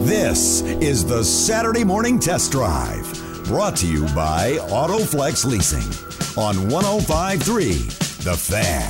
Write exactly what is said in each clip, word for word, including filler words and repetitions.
This is the Saturday Morning Test Drive, brought to you by AutoFlex Leasing on one oh five point three The Fan.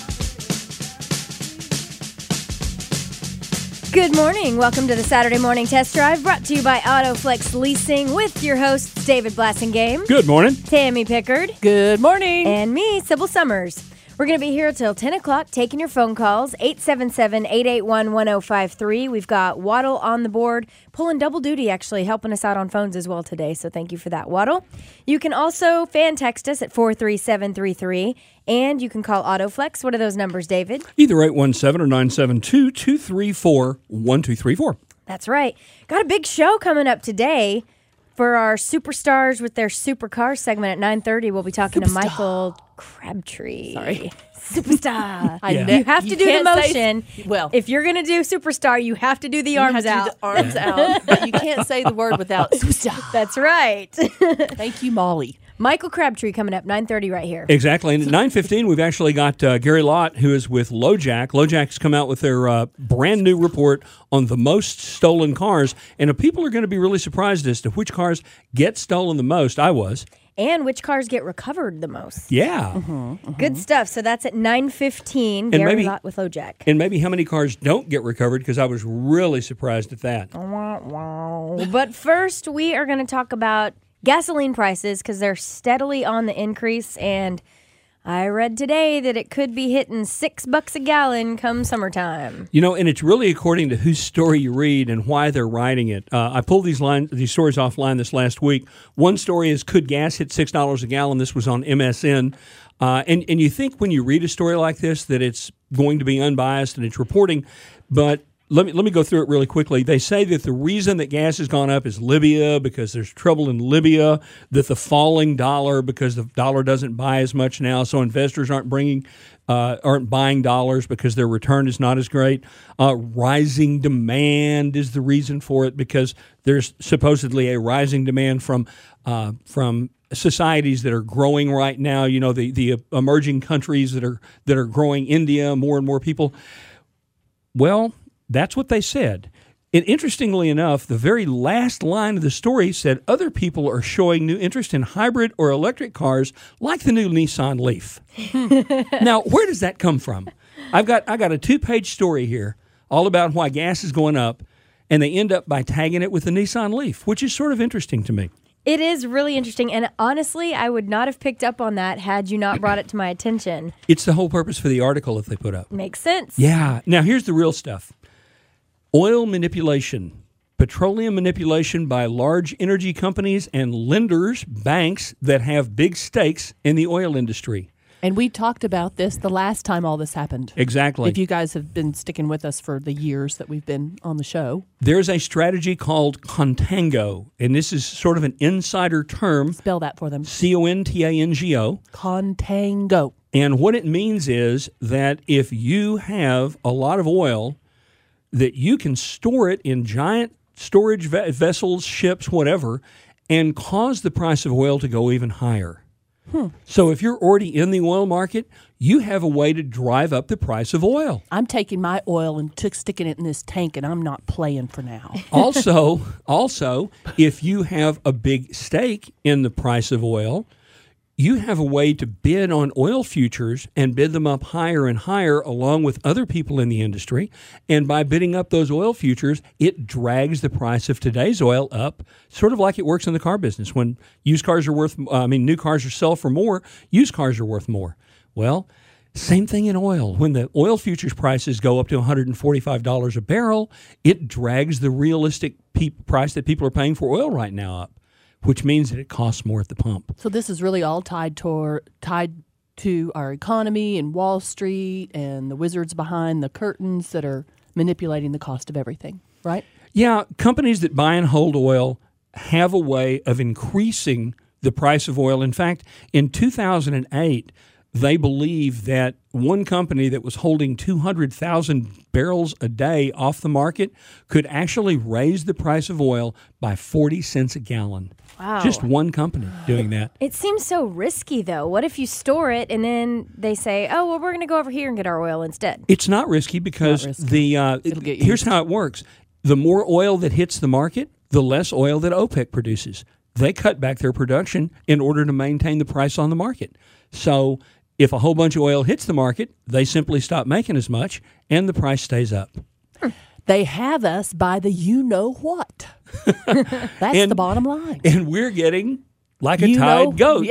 Good morning. Welcome to the Saturday Morning Test Drive, brought to you by AutoFlex Leasing with your hosts, David Blassingame. Good morning. Tammy Pickard. Good morning. And me, Sybil Summers. We're going to be here till ten o'clock taking your phone calls, eight seven seven, eight eight one, one oh five three. We've got Waddle on the board, pulling double duty, actually, helping us out on phones as well today, so thank you for that, Waddle. You can also fan text us at four three seven three three, and you can call AutoFlex. What are those numbers, David? Either eight one seven or nine seven two, two three four, one two three four. That's right. Got a big show coming up today. For our Superstars with their Supercars segment at nine thirty, we'll be talking Superstar. to Michael Crabtree. Sorry. Superstar. I yeah. know. You have to you do the motion. Say, well, if you're going to do Superstar, you have to do the you arms have to out. Do the arms out. But you can't say the word without Superstar. That's right. Thank you, Molly. Michael Crabtree coming up, nine thirty right here. Exactly. And at nine fifteen, we've actually got uh, Gary Lott, who is with LoJack. LoJack's come out with their uh, brand new report on the most stolen cars. And uh, people are going to be really surprised as to which cars get stolen the most. I was. And which cars get recovered the most. Yeah. Mm-hmm, mm-hmm. Good stuff. So that's at nine fifteen, Gary maybe, Lott with LoJack. And maybe how many cars don't get recovered, because I was really surprised at that. But first, we are going to talk about gasoline prices, because they're steadily on the increase, and I read today that it could be hitting six bucks a gallon come summertime. You know, and it's really according to whose story you read and why they're writing it. Uh, I pulled these line, these stories offline this last week. One story is, could gas hit six dollars a gallon? This was on M S N. Uh, and, and you think when you read a story like this that it's going to be unbiased and it's reporting, but Let me let me go through it really quickly. They say that the reason that gas has gone up is Libya, because there's trouble in Libya, that the falling dollar, because the dollar doesn't buy as much now, so investors aren't bringing uh, aren't buying dollars because their return is not as great. Uh, rising demand is the reason for it, because there's supposedly a rising demand from uh, from societies that are growing right now. You know, the the emerging countries that are that are growing, India, more and more people. Well, that's what they said. And interestingly enough, the very last line of the story said other people are showing new interest in hybrid or electric cars like the new Nissan Leaf. Now, where does that come from? I've got I got a two-page story here all about why gas is going up, and they end up by tagging it with the Nissan Leaf, which is sort of interesting to me. It is really interesting, and honestly, I would not have picked up on that had you not brought it to my attention. It's the whole purpose for the article that they put up. Makes sense. Yeah. Now, here's the real stuff. Oil manipulation, petroleum manipulation by large energy companies and lenders, banks that have big stakes in the oil industry. And we talked about this the last time all this happened. Exactly. If you guys have been sticking with us for the years that we've been on the show. There's a strategy called contango, and this is sort of an insider term. Spell that for them. C O N T A N G O. Contango. And what it means is that if you have a lot of oil, that you can store it in giant storage ve- vessels, ships, whatever, and cause the price of oil to go even higher. Hmm. So if you're already in the oil market, you have a way to drive up the price of oil. I'm taking my oil and t- sticking it in this tank, and I'm not playing for now. also, also, if you have a big stake in the price of oil, you have a way to bid on oil futures and bid them up higher and higher along with other people in the industry. And by bidding up those oil futures, it drags the price of today's oil up, sort of like it works in the car business. When used cars are worth, I mean, new cars are sell for more, used cars are worth more. Well, same thing in oil. When the oil futures prices go up to one hundred forty-five dollars a barrel, it drags the realistic pe- price that people are paying for oil right now up, which means that it costs more at the pump. So this is really all tied to, tied to our economy and Wall Street and the wizards behind the curtains that are manipulating the cost of everything, right? Yeah, companies that buy and hold oil have a way of increasing the price of oil. In fact, in two thousand eight, they believe that one company that was holding two hundred thousand barrels a day off the market could actually raise the price of oil by forty cents a gallon. Wow. Just one company doing that. It seems so risky, though. What if you store it and then they say, oh, well, we're going to go over here and get our oil instead? It's not risky because Not risky. the uh, It'll get here's used. how it works. the more oil that hits the market, the less oil that OPEC produces. They cut back their production in order to maintain the price on the market. So if a whole bunch of oil hits the market, they simply stop making as much, and the price stays up. They have us by the you-know-what. That's And- the bottom line. And we're getting like a You tied know- goat.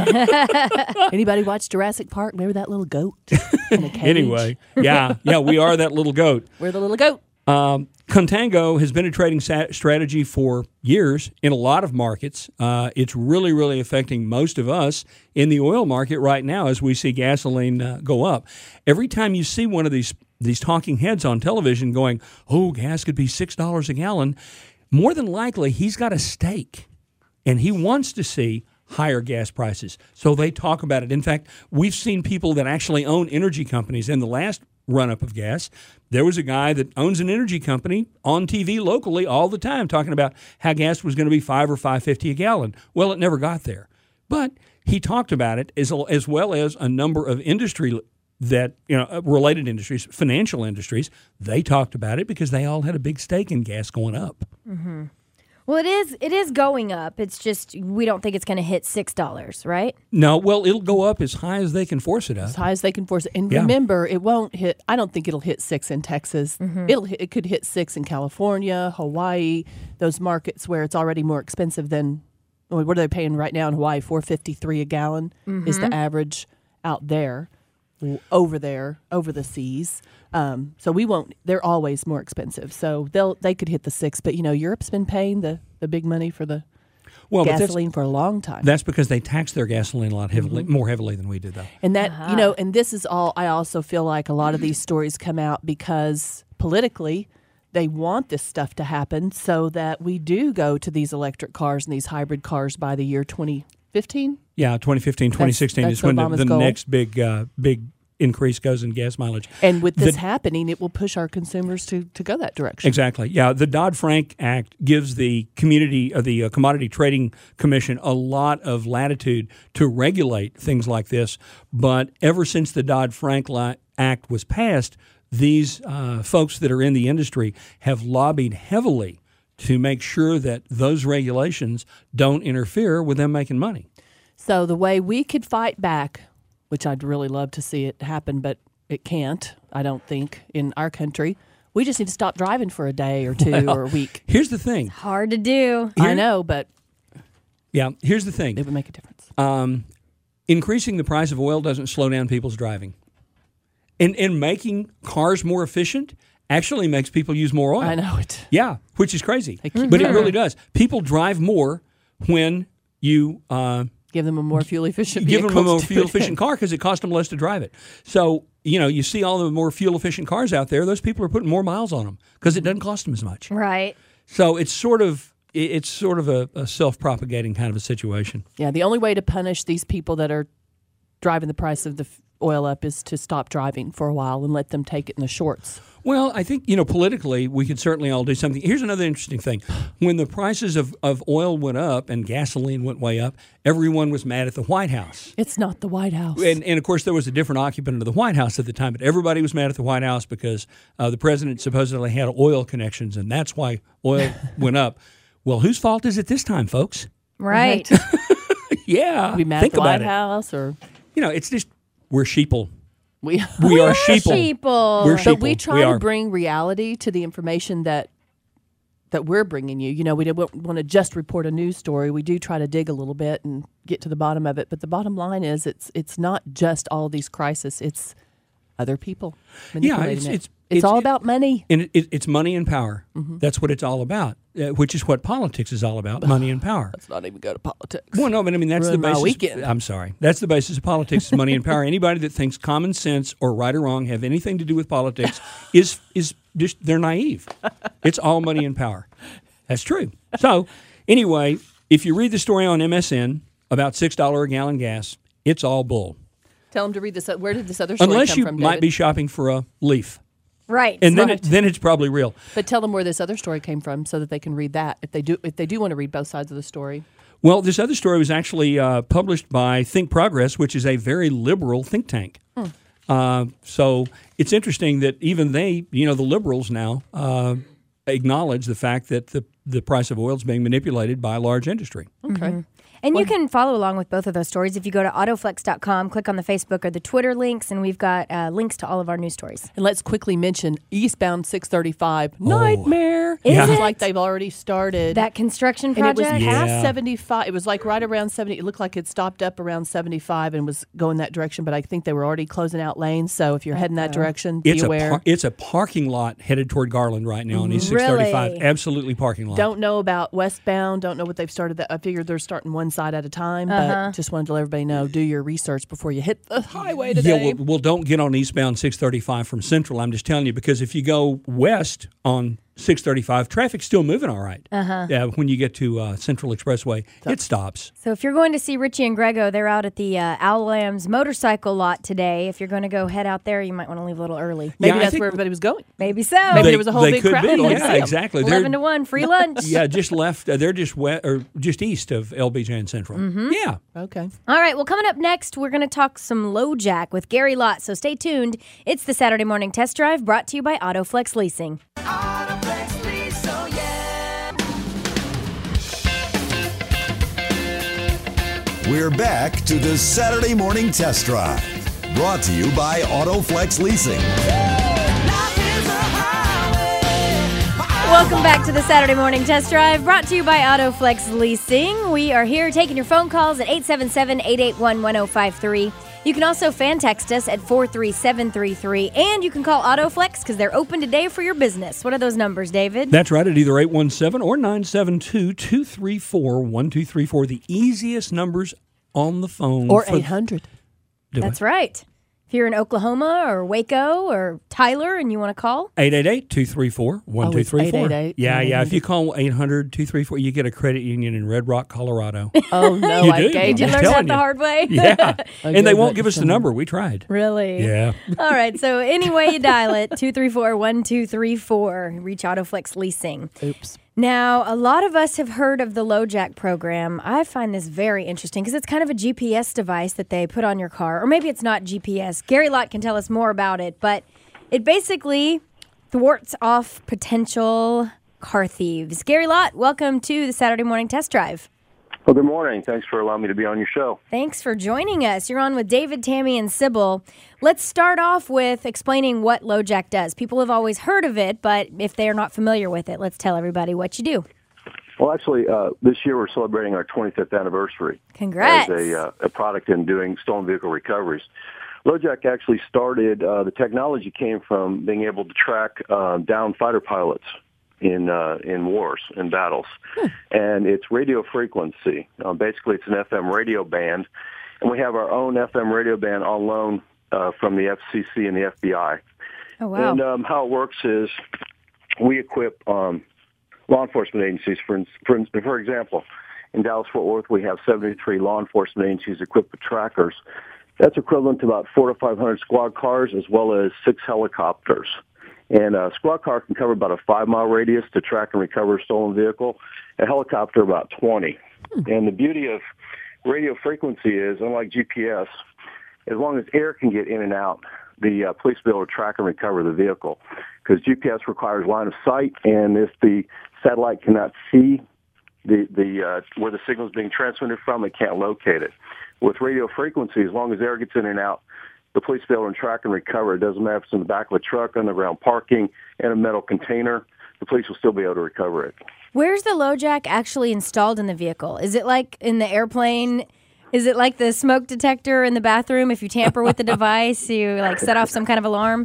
Yeah. Anybody watch Jurassic Park? Remember that little goat in a cage? Anyway, yeah, yeah, we are that little goat. We're the little goat. Um, Contango has been a trading sa- strategy for years in a lot of markets. Uh, it's really, really affecting most of us in the oil market right now as we see gasoline uh, go up. Every time you see one of these these talking heads on television going, oh, gas could be six dollars a gallon, more than likely he's got a stake, and he wants to see higher gas prices. So they talk about it. In fact, we've seen people that actually own energy companies in the last run-up of gas. There was a guy that owns an energy company on T V locally all the time talking about how gas was going to be five or five fifty a gallon. Well, it never got there. But he talked about it as, as well as a number of industry that, you know, related industries, financial industries. They talked about it because they all had a big stake in gas going up. Mm-hmm. Well, it is it is going up. It's just we don't think it's going to hit six dollars, right? No, well, it'll go up as high as they can force it up. As high as they can force it. And Yeah. remember, it won't hit, I don't think it'll hit six in Texas. It'll hit, it could hit six in California, Hawaii, those markets where it's already more expensive than, what are they paying right now in Hawaii? four fifty-three a gallon is the average out there, over there, over the seas. Um, so we won't, they're always more expensive. So they'll, they could hit the six, but you know, Europe's been paying the, the big money for the Well, but that's, gasoline for a long time. that's because they tax their gasoline a lot heavily, more heavily than we did, though. And that, you know, and this is all, I also feel like a lot of these stories come out because politically they want this stuff to happen so that we do go to these electric cars and these hybrid cars by the year twenty fifteen. Yeah, twenty fifteen, twenty sixteen that's is when the, Obama's the goal. next big uh, big increase goes in gas mileage. And with this The- happening, it will push our consumers to, to go that direction. Exactly. Yeah, the Dodd-Frank Act gives the community, uh, the uh, Commodity Trading Commission, a lot of latitude to regulate things like this. But ever since the Dodd-Frank li- Act was passed, these uh, folks that are in the industry have lobbied heavily to make sure that those regulations don't interfere with them making money. So the way we could fight back, which I'd really love to see it happen, but it can't, I don't think, in our country, we just need to stop driving for a day or two Well, or a week. Here's the thing. Hard to do. I know, but Yeah, here's the thing. it would make a difference. Um, increasing the price of oil doesn't slow down people's driving. And, and making cars more efficient actually makes people use more oil. I know it. Yeah, which is crazy. keep But it doing really it. does. People drive more when you uh, Give them a more fuel efficient give them a more to fuel put in. efficient car because it costs them less to drive it. So, you know, you see all the more fuel efficient cars out there, those people are putting more miles on them because it doesn't cost them as much. Right. So it's sort of it- it's sort of a, a self-propagating kind of a situation. Yeah, the only way to punish these people that are driving the price of the f- oil up is to stop driving for a while and let them take it in the shorts. Well, I think, you know, politically, we could certainly all do something. Here's another interesting thing. When the prices of, of oil went up and gasoline went way up, everyone was mad at the White House. It's not the White House. And, and of course, there was a different occupant of the White House at the time, but everybody was mad at the White House because uh, the president supposedly had oil connections, and that's why oil went up. Well, whose fault is it this time, folks? Right. Yeah. we mad think at the about White it. House or You know, it's just, we're sheeple. we We are sheeple. Sheeple. We're sheeple. But we try We to are. bring reality to the information that that we're bringing you. You know, we don't want to just report a news story. We do try to dig a little bit and get to the bottom of it. But the bottom line is, it's it's not just all these crises. It's other people manipulating it's- it. it's- it's it's- all it- about money. And it, it, it's money and power. Mm-hmm. That's what it's all about, uh, which is what politics is all about, money and power. Let's not even go to politics. Well, no, but I mean, that's Ruin the my basis. weekend. I'm sorry. That's the basis of politics is money and power. Anybody that thinks common sense or right or wrong have anything to do with politics is is just, they're naive. It's all money and power. That's true. So, anyway, if you read the story on M S N about six dollars a gallon gas, it's all bull. Tell them to read this. Where did this other story Unless come you from, might David? be shopping for a leaf. Right. And then, Right. it, then it's probably real. But tell them where this other story came from so that they can read that if they do if they do want to read both sides of the story. Well, this other story was actually uh, published by Think Progress, which is a very liberal think tank. Hmm. Uh, so it's interesting that even they, you know, the liberals now, uh, acknowledge the fact that the the price of oil is being manipulated by a large industry. Okay. Mm-hmm. And you can follow along with both of those stories if you go to autoflex dot com, click on the Facebook or the Twitter links, and we've got uh, links to all of our news stories. And let's quickly mention eastbound six thirty-five. Nightmare. Is It's it? like they've already started. That construction and it project? was past Yeah. seventy-five. It was like right around seventy. It looked like it stopped up around seventy-five and was going that direction, but I think they were already closing out lanes. So if you're heading that direction, be It's a aware. par- it's a parking lot headed toward Garland right now on East six thirty-five. Really? Absolutely parking lot. Don't know about westbound. Don't know what they've started. That I figured they're starting one side at a time, but just wanted to let everybody know. Do your research before you hit the highway today. Yeah, well, well, don't get on eastbound six thirty-five from Central. I'm just telling you, because if you go west on six thirty-five, traffic's still moving all right. Uh-huh. Yeah, when you get to uh, Central Expressway, it stops. So if you're going to see Richie and Grego, they're out at the uh, Owl Lambs motorcycle lot today. If you're going to go head out there, you might want to leave a little early. Maybe Yeah, I that's think- where everybody was going. Maybe so. Maybe They- there was a whole they big could crowd. be. They didn't Yeah, see 'em. exactly. They're- eleven to one, free lunch. Yeah, just left. Uh, they're just west, or just east of L B J and Central. Mm-hmm. Yeah. Okay. All right, well, coming up next, we're going to talk some LoJack with Gary Lott, so stay tuned. It's the Saturday Morning Test Drive brought to you by AutoFlex Leasing. We're back to the Saturday Morning Test Drive, brought to you by AutoFlex Leasing. Welcome back to the Saturday Morning Test Drive, brought to you by AutoFlex Leasing. We are here taking your phone calls at eight seven seven, eight eight one, one oh five three. You can also fan text us at four three seven three three, and you can call AutoFlex because they're open today for your business. What are those numbers, David? That's right, at either eight one seven or nine seven two, two three four, one two three four. The easiest numbers on the phone. Or for- eight hundred. Do That's it. right. If you're in Oklahoma or Waco or Tyler and you want to call, eight eight eight, two three four, one two three four. Oh, it's eight eight eight? Yeah, yeah. If you call eight hundred, two three four, you get a credit union in Red Rock, Colorado. Oh, no. You I do. gave did you I'm learn telling that the you. hard way? Yeah. I And they gave won't that give to us the someone. number. We tried. Really? Yeah. All right. So anyway you dial it, two three four, one two three four. Reach AutoFlex Leasing. Oops. Now, a lot of us have heard of the LoJack program. I find this very interesting because it's kind of a G P S device that they put on your car. Or maybe it's not G P S. Gary Lott can tell us more about it. But it basically thwarts off potential car thieves. Gary Lott, welcome to the Saturday Morning Test Drive. Well, good morning. Thanks for allowing me to be on your show. Thanks for joining us. You're on with David, Tammy, and Sybil. Let's start off with explaining what LoJack does. People have always heard of it, but if they're not familiar with it, let's tell everybody what you do. Well, actually, uh, this year we're celebrating our twenty-fifth anniversary Congrats. as a, uh, a product in doing stolen vehicle recoveries. LoJack actually started, uh, the technology came from being able to track uh, down fighter pilots in uh, in wars and battles. Hmm. And it's radio frequency. Uh, basically, it's an F M radio band, and we have our own F M radio band on loan uh, from the F C C and the F B I. Oh, wow. And um, how it works is we equip um, law enforcement agencies. For, for for example, in Dallas-Fort Worth, we have seventy-three law enforcement agencies equipped with trackers. That's equivalent to about four to five hundred squad cars as well as six helicopters. And a squad car can cover about a five-mile radius to track and recover a stolen vehicle. A helicopter about twenty. Hmm. And the beauty of radio frequency is, unlike G P S, as long as air can get in and out, the uh, police will be able to track and recover the vehicle. Because G P S requires line of sight, and if the satellite cannot see the the uh, where the signal is being transmitted from, it can't locate it. With radio frequency, as long as air gets in and out, the police will be able to track and recover. It doesn't matter if it's in the back of a truck, underground parking, in a metal container. The police will still be able to recover it. Where's the LoJack actually installed in the vehicle? Is it like in the airplane? Is it like the smoke detector in the bathroom? If you tamper with the device, you like set off some kind of alarm?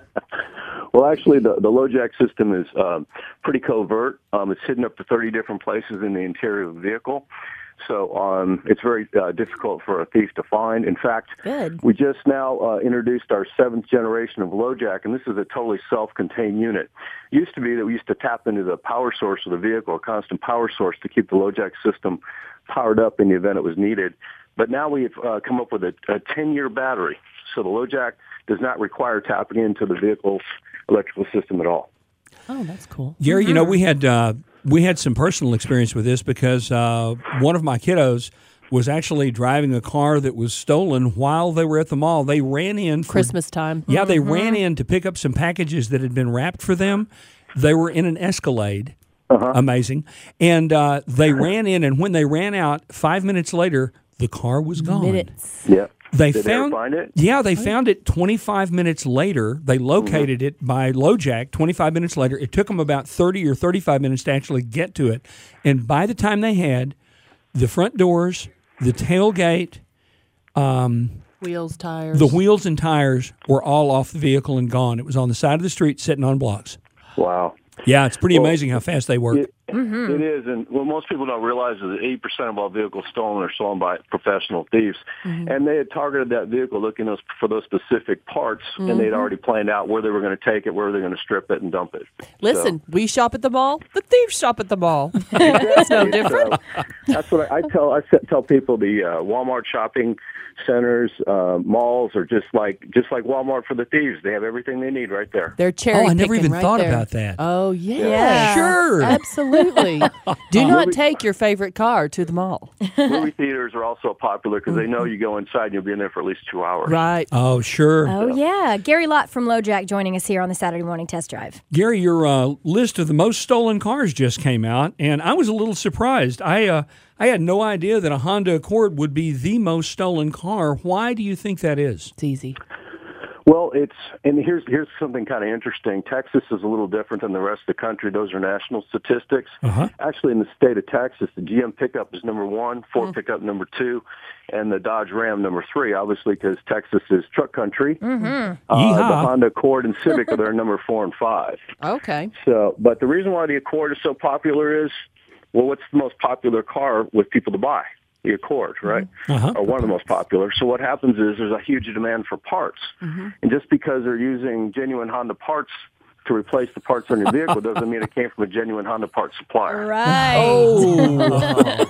Well, actually, the, the LoJack system is um, pretty covert. Um, it's hidden up to thirty different places in the interior of the vehicle. So um, it's very uh, difficult for a thief to find. In fact, Good. we just now uh, introduced our seventh generation of LoJack, and this is a totally self-contained unit. It used to be that we used to tap into the power source of the vehicle, a constant power source, to keep the LoJack system powered up in the event it was needed. But now we've uh, come up with a, a ten-year battery, so the LoJack does not require tapping into the vehicle's electrical system at all. Oh, that's cool. Gary, you know, we had uh, we had some personal experience with this because uh, one of my kiddos was actually driving a car that was stolen while they were at the mall. They ran in for Christmas time. Yeah, they ran in to pick up some packages that had been wrapped for them, They were in an Escalade. Uh-huh. Amazing. And uh, they ran in, and when they ran out, five minutes later, the car was gone. Minutes. Yeah. They Did found they ever find it? Yeah, they found it twenty-five minutes later. They located it by LoJack twenty-five minutes later. It took them about thirty or thirty-five minutes to actually get to it. And by the time they had the front doors, the tailgate, um, Wheels, tires. the wheels and tires were all off the vehicle and gone. It was on the side of the street sitting on blocks. Wow. Yeah, it's pretty Well, amazing how fast they work. It, it is, and what most people don't realize is that eighty percent of all vehicles stolen are stolen by professional thieves. And they had targeted that vehicle looking those, for those specific parts, and they'd already planned out where they were going to take it, where they're going to strip it and dump it. Listen, we shop at the mall. The thieves shop at the mall. It's no different. So, that's what I, I tell. I se- tell people the uh, Walmart shopping centers, uh, malls are just like just like Walmart for the thieves. They have everything they need right there. They're cherry Oh, I never picking even right thought there. about that. Oh, yeah. Yeah. Sure. Absolutely. Do not take your favorite car to the mall. Movie theaters are also popular because they know you go inside and you'll be in there for at least two hours. Right. Oh, sure. Oh, yeah. Gary Lott from LoJack joining us here on the Saturday Morning Test Drive. Gary, your uh, list of the most stolen cars just came out, and I was a little surprised. I uh, I had no idea that a Honda Accord would be the most stolen car. Why do you think that is? It's easy. Well, it's and here's here's something kind of interesting. Texas is a little different than the rest of the country. Those are national statistics. Uh-huh. Actually, in the state of Texas, the G M pickup is number one, Ford pickup number two, and the Dodge Ram number three. Obviously, because Texas is truck country. Yeehaw. Uh, the Honda Accord and Civic are their number four and five. Okay. So, but the reason why the Accord is so popular is, well, what's the most popular car with people to buy? The Accord, right? Uh-huh. Or one of the most popular. So what happens is there's a huge demand for parts. And just because they're using genuine Honda parts to replace the parts on your vehicle doesn't mean it came from a genuine Honda parts supplier. Right. Oh.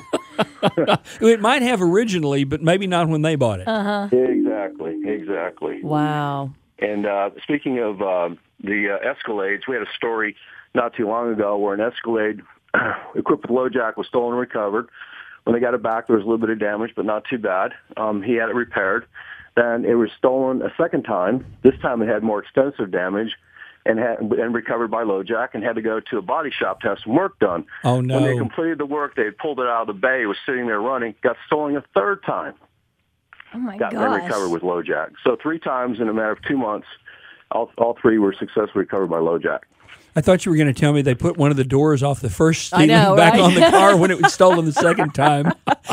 It might have originally, but maybe not when they bought it. Uh-huh. Exactly, exactly. Wow. And uh, speaking of uh, the uh, Escalades, we had a story not too long ago where an Escalade equipped with LoJack was stolen and recovered. When they got it back, there was a little bit of damage, but not too bad. Um, he had it repaired. Then it was stolen a second time. This time it had more extensive damage and had, and recovered by LoJack and had to go to a body shop to have some work done. Oh, no. When they completed the work, they had pulled it out of the bay. It was sitting there running. Got stolen a third time. Oh, my Got then gosh. recovered with LoJack. So three times in a matter of two months, all, all three were successfully recovered by LoJack. I thought you were going to tell me they put one of the doors off the first I stealing know, back right? on the car when it was stolen the second time.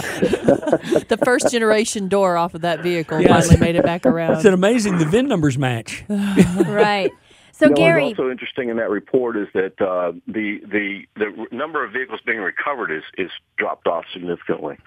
The first generation door off of that vehicle Yes. finally made it back around. It's an amazing. The V I N numbers match. Right. So, You know, Gary, what's also interesting in that report is that uh, the the the number of vehicles being recovered is is dropped off significantly.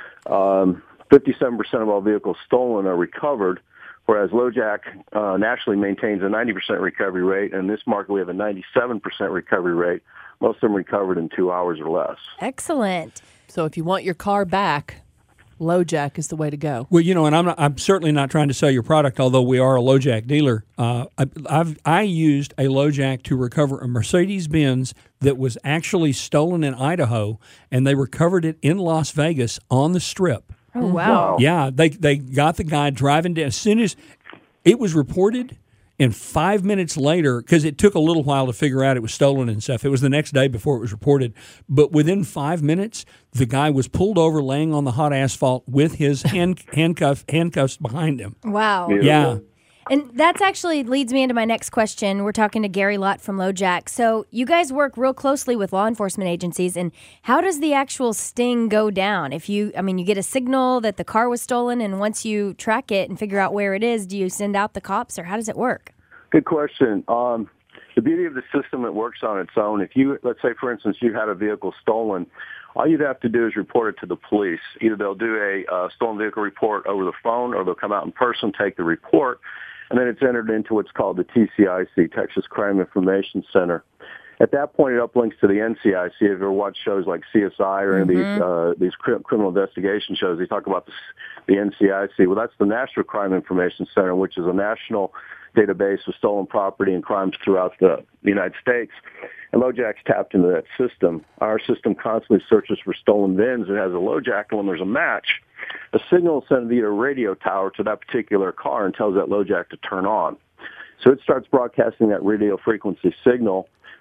Um, fifty-seven percent of all vehicles stolen are recovered, whereas LoJack uh, nationally maintains a ninety percent recovery rate. And in this market, we have a ninety-seven percent recovery rate. Most of them recovered in two hours or less. excellent. So if you want your car back, LoJack is the way to go. Well, you know, and I'm not, I'm certainly not trying to sell your product, although we are a LoJack dealer. Uh, I, I've I used a LoJack to recover a Mercedes Benz that was actually stolen in Idaho, and they recovered it in Las Vegas on the Strip. Oh, wow. Yeah, they they got the guy driving down as soon as it was reported. And five minutes later, because it took a little while to figure out it was stolen and stuff, it was the next day before it was reported. But within five minutes, the guy was pulled over, laying on the hot asphalt with his hand, handcuff, handcuffs behind him. Wow. Yeah. And that's actually leads me into my next question. We're talking to Gary Lott from LoJack. So you guys work real closely with law enforcement agencies, and how does the actual sting go down? If you, I mean, you get a signal that the car was stolen, and once you track it and figure out where it is, do you send out the cops, or how does it work? Good question. Um, the beauty of the system, it works on its own. If you, let's say, for instance, you had a vehicle stolen, all you'd have to do is report it to the police. Either they'll do a uh, stolen vehicle report over the phone, or they'll come out in person, take the report, and then it's entered into what's called the T C I C, Texas Crime Information Center. At that point, it uplinks to the N C I C. If you ever watch shows like C S I or any Mm-hmm. of these uh, these crim- criminal investigation shows, they talk about the, the N C I C. Well, that's the National Crime Information Center, which is a national database of stolen property and crimes throughout the, the United States. And LoJack's tapped into that system. Our system constantly searches for stolen V I Ns. It has a LoJack, and when there's a match, a signal is sent via a radio tower to that particular car and tells that LoJack to turn on. So it starts broadcasting that radio frequency signal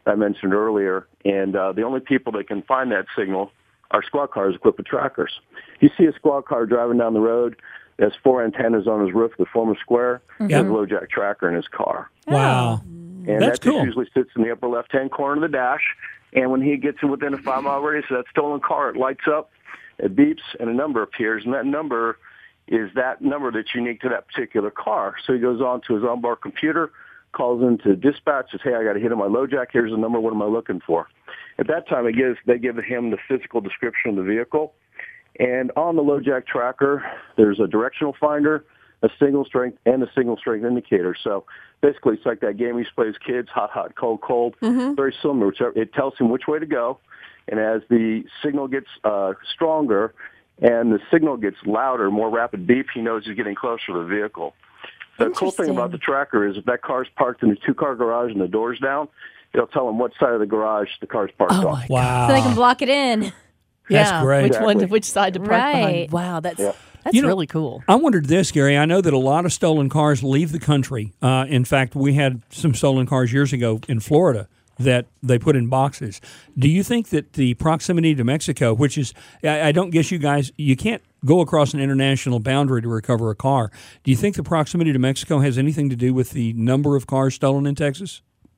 I mentioned earlier. And uh, the only people that can find that signal are squad cars equipped with trackers. You see a squad car driving down the road, has four antennas on his roof that form a square, mm-hmm. has a LoJack tracker in his car. Wow. And That's that cool. usually sits in the upper left-hand corner of the dash. And when he gets within a five-mile radius of that stolen car, it lights up, it beeps, and a number appears. And that number is that number that's unique to that particular car. So he goes on to his onboard computer, calls into dispatch, says, hey, I got a hit on my LoJack. Here's the number. What am I looking for? At that time, it gives, they give him the physical description of the vehicle. And on the LoJack tracker, there's a directional finder, a signal strength, and a signal strength indicator. So basically, it's like that game we used to play as kids, hot, hot, cold, cold. Mm-hmm. Very similar. It tells him which way to go. And as the signal gets uh, stronger and the signal gets louder, more rapid beep, he knows he's getting closer to the vehicle. The cool thing about the tracker is if that car's parked in a two-car garage and the door's down, it'll tell him what side of the garage the car's parked oh on. Wow. So they can block it in. That's yeah, great. Which Exactly. one, which side to park Right. behind? Wow, that's Yeah. that's You know, really cool. I wondered this, Gary. I know that a lot of stolen cars leave the country. Uh, in fact, we had some stolen cars years ago in Florida that they put in boxes. Do you think that the proximity to Mexico, which is, I, I don't guess you guys, you can't go across an international boundary to recover a car. Do you think the proximity to Mexico has anything to do with the number of cars stolen in Texas?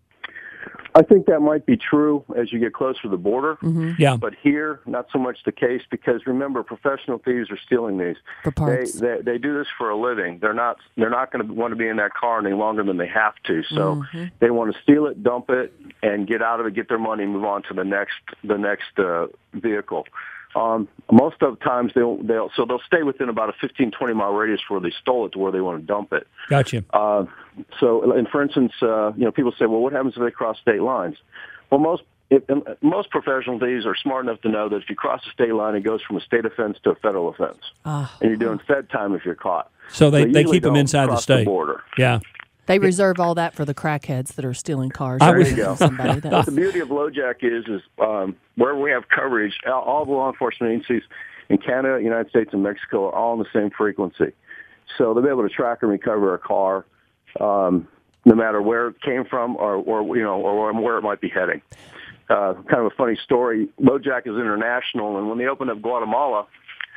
I think that might be true as you get closer to the border. Mm-hmm. Yeah. But here, not so much the case because remember, professional thieves are stealing these. For parts. They, they they do this for a living. They're not they're not going to want to be in that car any longer than they have to. So Mm-hmm. they want to steal it, dump it, and get out of it, get their money, and move on to the next the next uh, vehicle. Um, most of the times they'll they'll so they'll stay within about a fifteen, twenty mile radius where they stole it to where they want to dump it. Gotcha. Uh, so, and for instance, uh, you know, people say, well, what happens if they cross state lines? Well, most if, most professional thieves are smart enough to know that if you cross a state line, it goes from a state offense to a federal offense, Uh, and you're doing Fed time if you're caught. So they, they usually keep them don't inside the cross state. border. Yeah. they reserve all that for the crackheads that are stealing cars. I Or was- There you go. somebody What that's, the beauty of LoJack is, is um, where we have coverage, all, all the law enforcement agencies in Canada, United States, and Mexico are all on the same frequency. So they'll be able to track and recover a car um, no matter where it came from or, or you know, or where it might be heading. Uh, kind of a funny story. LoJack is international, and when they opened up Guatemala,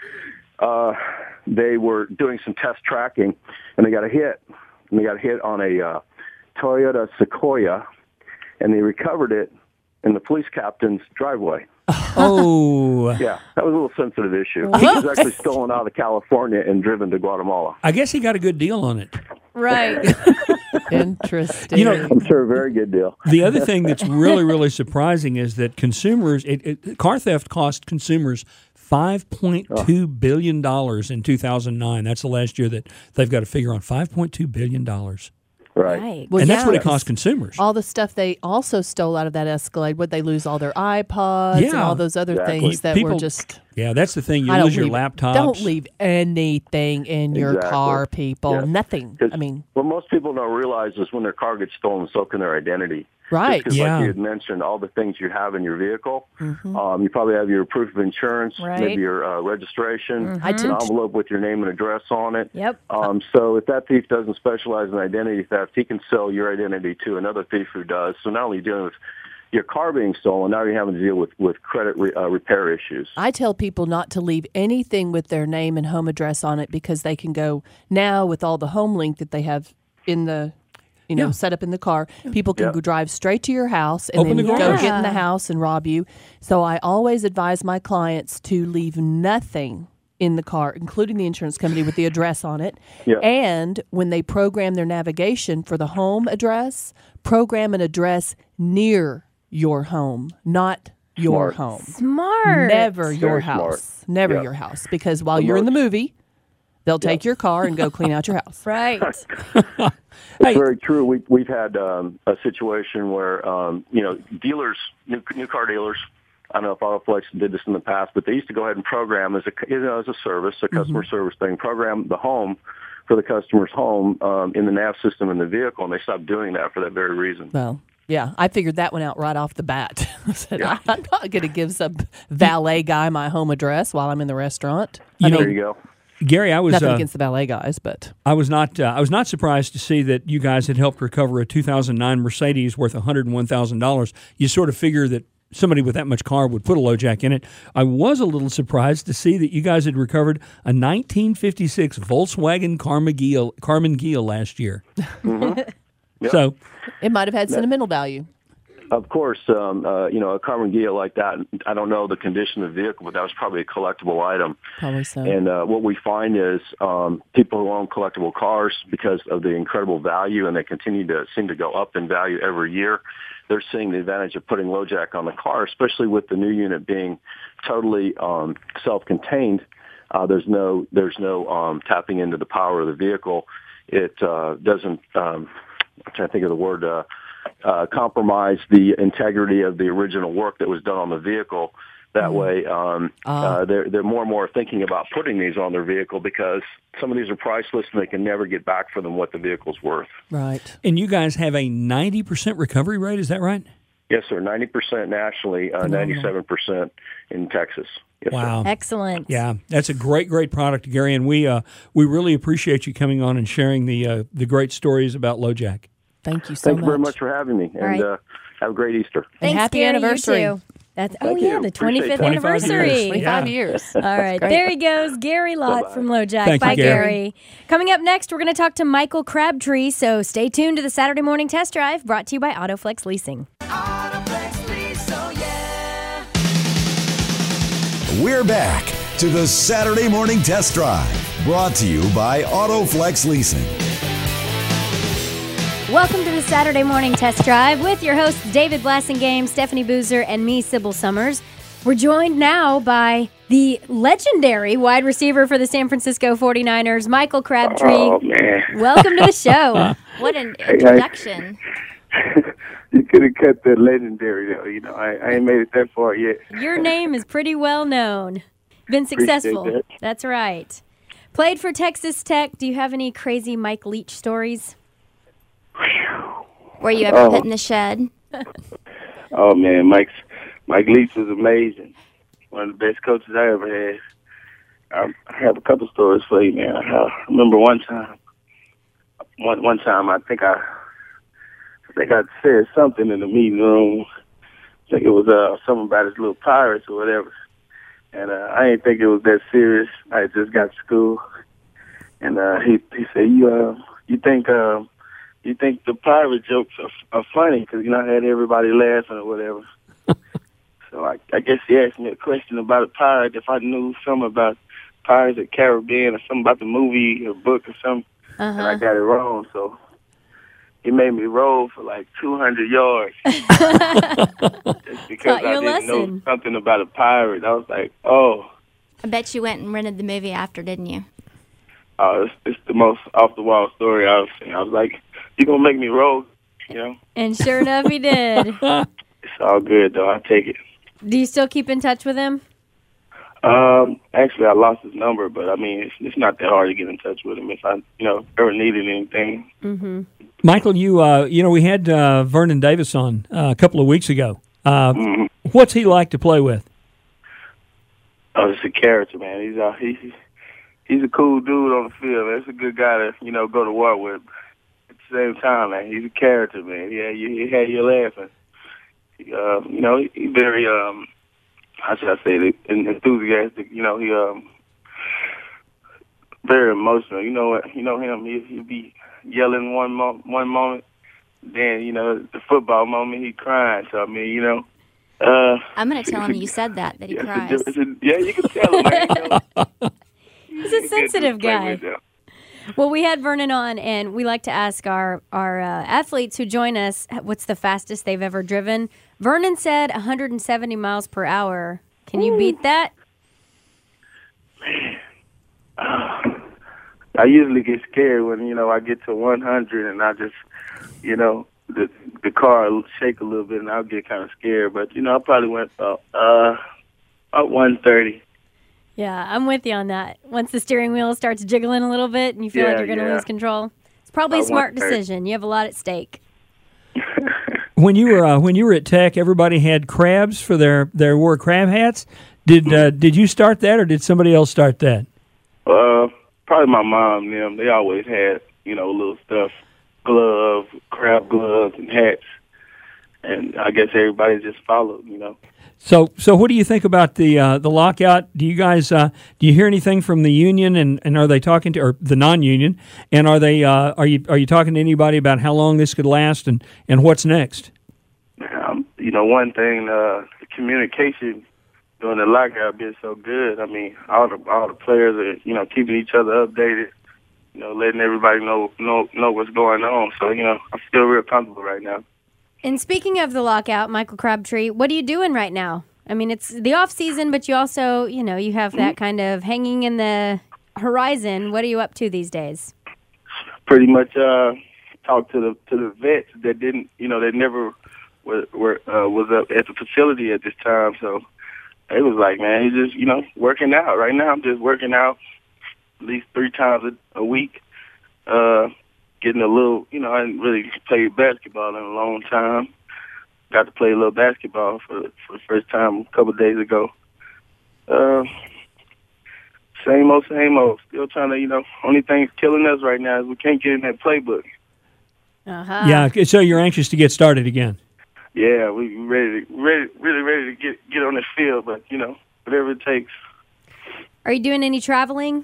uh, they were doing some test tracking, and they got a hit. And they got a hit on a uh, Toyota Sequoia, and they recovered it in the police captain's driveway. Oh. Yeah, that was a little sensitive issue. He was actually stolen out of California and driven to Guatemala. I guess he got a good deal on it. Right. interesting. You know, I'm sure a very good deal. The other thing that's really, really surprising is that consumers, it, it, car theft cost consumers five point two billion dollars in two thousand nine. That's the last year that they've got a figure on five point two billion dollars. Right. Right. Well, And that's yeah, what it because cost consumers. all the stuff they also stole out of that Escalade. Would they lose all their iPods and Yeah. all those other Exactly. things that People- were just? Yeah, that's the thing. You I don't lose your leave, laptops. Don't leave anything in your Exactly. car, people. Yeah. Nothing. 'Cause I mean, what most people don't realize is when their car gets stolen, so can their identity. right. Because Yeah. like you had mentioned, all the things you have in your vehicle, Mm-hmm. um, you probably have your proof of insurance, Right. maybe your uh, registration, I an tend to- envelope with your name and address on it. Yep. Um, so if that thief doesn't specialize in identity theft, he can sell your identity to another thief who does. So not only dealing with your car being stolen, now you're having to deal with, with credit re, uh, repair issues. I tell people not to leave anything with their name and home address on it because they can go now with all the home link that they have in the, you know, Yeah. set up in the car. People can Yeah. go drive straight to your house and Open then the go garage. get in the Yeah. house and rob you. So I always advise my clients to leave nothing in the car, including the insurance company with the address on it. Yeah. And when they program their navigation for the home address, program an address near your home, not your Smart. home. Smart. Never your Very smart. house. Never Yeah. your house. Because while you're in the movie, they'll take your car and go clean out your house. Right. It's Hey. very true. We, we've had um, a situation where, um, you know, dealers, new, new car dealers, I don't know if Autoflex did this in the past, but they used to go ahead and program as a, you know, as a service, a customer Mm-hmm. service thing, program the home for the customer's home um, in the nav system in the vehicle, and they stopped doing that for that very reason. Well, yeah, I figured that one out right off the bat. I said, I'm not going to give some valet guy my home address while I'm in the restaurant. You I know, There mean, you go. Gary, I was Nothing uh, against the ballet guys, but I was not uh, I was not surprised to see that you guys had helped recover a two thousand nine Mercedes worth one hundred one thousand dollars. You sort of figure that somebody with that much car would put a LoJack in it. I was a little surprised to see that you guys had recovered a nineteen fifty-six Volkswagen Carmageel, Carmageel last year. Mm-hmm. Yep. So it might have had sentimental value. Of course, um, uh, you know, a Carmageel like that, I don't know the condition of the vehicle, but that was probably a collectible item. Probably so. And uh, what we find is um, people who own collectible cars, because of the incredible value, and they continue to seem to go up in value every year, they're seeing the advantage of putting LoJack on the car, especially with the new unit being totally um, self-contained. Uh, there's no there's no um, tapping into the power of the vehicle. It uh, doesn't, um, I'm trying to think of the word, uh, uh, compromise the integrity of the original work that was done on the vehicle. That way, um, uh, they're, they're more and more thinking about putting these on their vehicle because some of these are priceless and they can never get back for them what the vehicle's worth. Right. And you guys have a ninety percent recovery rate, is that right? Yes, sir. ninety percent nationally, uh, ninety-seven percent in Texas. Yes, Wow. sir. Excellent. Yeah, that's a great, great product, Gary, and we uh, we really appreciate you coming on and sharing the uh, the great stories about LoJack. Thank you so Thank much. you very much for having me, and right. uh, have a great Easter. Thanks, happy Gary, anniversary. You too. That's, oh, Thank yeah, you. the Appreciate twenty-fifth that. anniversary. years. twenty-five Yeah. years. All right, great. there he goes, Gary Lott Bye-bye. from LoJack. Thank you, Bye, Gary. Gary. Coming up next, we're going to talk to Michael Crabtree, so stay tuned to the Saturday Morning Test Drive, brought to you by AutoFlex Leasing. We're back to the Saturday Morning Test Drive, brought to you by AutoFlex Leasing. Welcome to the Saturday Morning Test Drive with your hosts David Blassingame, Stephanie Boozer, and me, Sybil Summers. We're joined now by the legendary wide receiver for the San Francisco forty-niners, Michael Crabtree. Oh, man. Welcome to the show. What an introduction. You could have cut the legendary, though. You know, I, I ain't made it that far yet. Your name is pretty well known. Been successful. that. That's right. Played for Texas Tech. Do you have any crazy Mike Leach stories? Were you ever Oh. put in the shed? Oh, man, Mike's, Mike Leach was amazing. One of the best coaches I ever had. I, I have a couple stories for you, man. I remember one time, one one time, I think I, I think I said something in the meeting room. I think it was uh, something about his little pirates or whatever. And uh, I didn't think it was that serious. I had just got to school, and uh, he he said, "You uh, you think uh, you think the pirate jokes are, are funny because you know I had everybody laughing or whatever." So I, I guess he asked me a question about a pirate if I knew something about Pirates of the Caribbean or something about the movie or book or something, and I Uh-huh. got it wrong. So he made me roll for like two hundred yards just because Taught you I a didn't know lesson. something about a pirate. I was like, oh. I bet you went and rented the movie after, didn't you? Uh, it's, it's the most off-the-wall story I've seen. I was like, you're going to make me roll, you know? And sure enough, he did. It's all good, though. I take it. Do you still keep in touch with him? Um, actually, I lost his number, but, I mean, it's, it's not that hard to get in touch with him if I, you know, ever needed anything. Mm-hmm. Michael, you uh, you know we had uh, Vernon Davis on uh, a couple of weeks ago. Uh, Mm-hmm. What's he like to play with? Oh, it's a character, man. He's uh, he's he's a cool dude on the field. That's a good guy to, you know, go to war with. At the same time, man, he's a character, man. Yeah, you, he had you laughing. He, uh, you know, he, he's very um, how should I say it? Enthusiastic. You know, he um, very emotional. You know what? You know him. He he'd be yelling one mo- one moment, then you know the football moment he crying. So I mean, you know. Uh, I'm going to tell him you said that, that he yeah, cries. it's a, it's a, yeah, you can tell him, man. You know. He's a sensitive Play guy. with him. Well, we had Vernon on, and we like to ask our, our uh, athletes who join us what's the fastest they've ever driven. Vernon said one hundred seventy miles per hour. Can you beat that? I usually get scared when, you know, I get to one hundred and I just, you know, the the car will shake a little bit and I'll get kind of scared. But, you know, I probably went about, uh, about one thirty. Yeah, I'm with you on that. Once the steering wheel starts jiggling a little bit and you feel like Yeah, you're going to yeah. lose control, it's probably a About smart one thirty. decision. You have a lot at stake. When you were uh, when you were at Tech, everybody had crabs for their their wore crab hats. Did uh, did you start that or did somebody else start that? Uh, probably my mom and them. They always had, you know, little stuff, gloves, crab gloves, and hats. And I guess everybody just followed, you know. So, so what do you think about the uh, the lockout? Do you guys uh, do you hear anything from the union, and, and are they talking to or the non-union? And are they uh, are you are you talking to anybody about how long this could last and, and what's next? Um, you know, one thing, uh, the communication during the lockout been so good. I mean, all the all the players are, you know, keeping each other updated. You know, letting everybody know know know what's going on. So, you know, I feel real comfortable right now. And speaking of the lockout, Michael Crabtree, what are you doing right now? I mean, it's the off season, but you also, you know, you have that kind of hanging in the horizon. What are you up to these days? Pretty much uh, talk to the to the vets that didn't, you know, that never were, were uh, was up at the facility at this time. So it was like, man, you just, you know, working out. Right now, I'm just working out at least three times a, a week. Uh, getting a little, you know, I hadn't really played basketball in a long time. Got to play a little basketball for for the first time a couple of days ago. Uh, same old, same old. Still trying to, you know, only thing's killing us right now is we can't get in that playbook. Uh-huh. Yeah, so you're anxious to get started again. Yeah, we ready, to, ready, really ready to get get on the field, but you know, whatever it takes. Are you doing any traveling?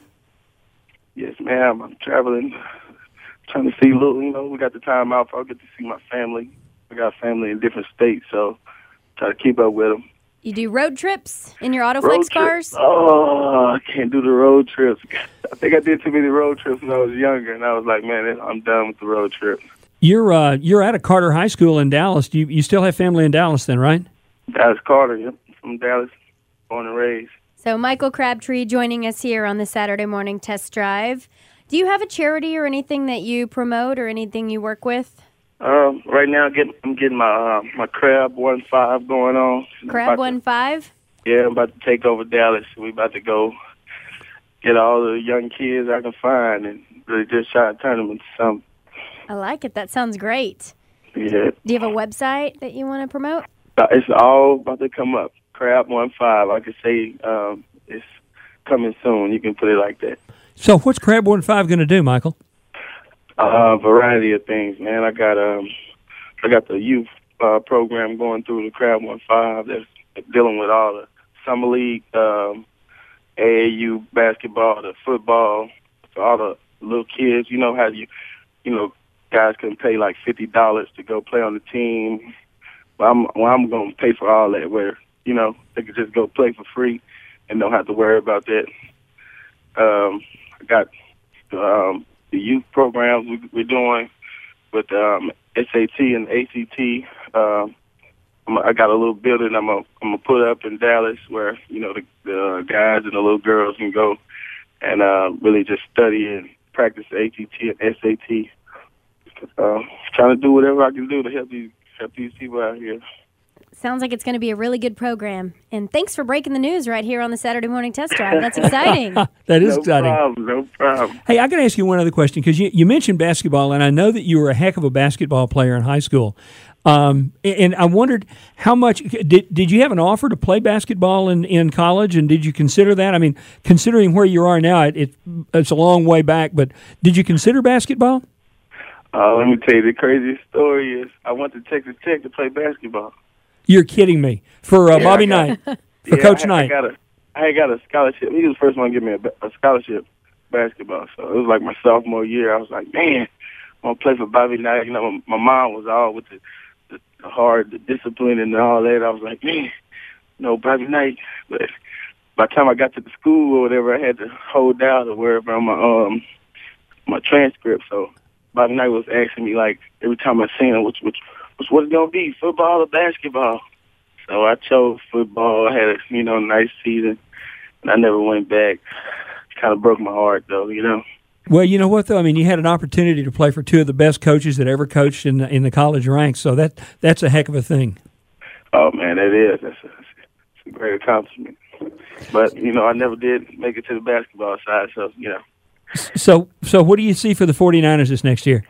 Yes, ma'am. I'm traveling. Trying to see little, you know, we got the time off. I'll get to see my family. I got family in different states, so try to keep up with them. You do road trips in your Road Autoflex trip. cars? Oh, I can't do the road trips. I think I did too many road trips when I was younger, and I was like, man, I'm done with the road trips. You're uh, you're at a Carter High School in Dallas. Do you you still have family in Dallas then, right? Dallas Carter, yep, from Dallas, born and raised. So Michael Crabtree joining us here on the Saturday Morning Test Drive. Do you have a charity or anything that you promote or anything you work with? Um, right now, I'm getting, I'm getting my uh, my Crab one five going on. Crab one five? Yeah, I'm about to take over Dallas. We about to go get all the young kids I can find and really just try to turn them into something. I like it. That sounds great. Yeah. Do you have a website that you want to promote? Uh, It's all about to come up. Crab one five. I could say um, it's coming soon. You can put it like that. So what's Crab one five going to do, Michael? A uh, variety of things, man. I got um, I got the youth uh, program going through the Crab one five that's dealing with all the summer league, um, A A U basketball, the football, for all the little kids. You know how you, you know, guys can pay like fifty dollars to go play on the team. Well, I'm well, I'm going to pay for all that, where you know they can just go play for free and don't have to worry about that. Um, I got um, the youth programs we, we're doing with um, S A T and A C T. Um, I'm, I got a little building I'm gonna I'm gonna put up in Dallas where you know the, the guys and the little girls can go and uh, really just study and practice A C T and S A T. Uh, trying to do whatever I can do to help these help these people out here. Sounds like it's going to be a really good program. And thanks for breaking the news right here on the Saturday Morning Test Drive. That's exciting. That is no exciting. Problem, no problem. Hey, I got to ask you one other question because you, you mentioned basketball, and I know that you were a heck of a basketball player in high school. Um, and I wondered how much did did you have an offer to play basketball in, in college, and did you consider that? I mean, considering where you are now, it, it it's a long way back, but did you consider basketball? Uh, let me tell you, the craziest story is I went to Texas Tech to play basketball. You're kidding me. For uh, Yeah, Bobby got, Knight, for yeah, Coach I, Knight. I got a, I got a scholarship. He was the first one to give me a, a scholarship basketball. So it was like my sophomore year. I was like, man, I'm going to play for Bobby Knight. You know, my, my mom was all with the, the, the hard, the discipline and all that. I was like, man, no, Bobby Knight. But by the time I got to the school or whatever, I had to hold out or wherever on my, um, my transcript. So Bobby Knight was asking me, like, every time I seen him, which, which, which what it's going to be, football or basketball? So I chose football. I had a, you know, nice season, and I never went back. Kind of broke my heart, though, you know. Well, you know what, though? I mean, you had an opportunity to play for two of the best coaches that ever coached in the, in the college ranks, so that that's a heck of a thing. Oh, man, that is. That's a, that's a great accomplishment. But, you know, I never did make it to the basketball side, so, you know. So, so what do you see for the 49ers this next year?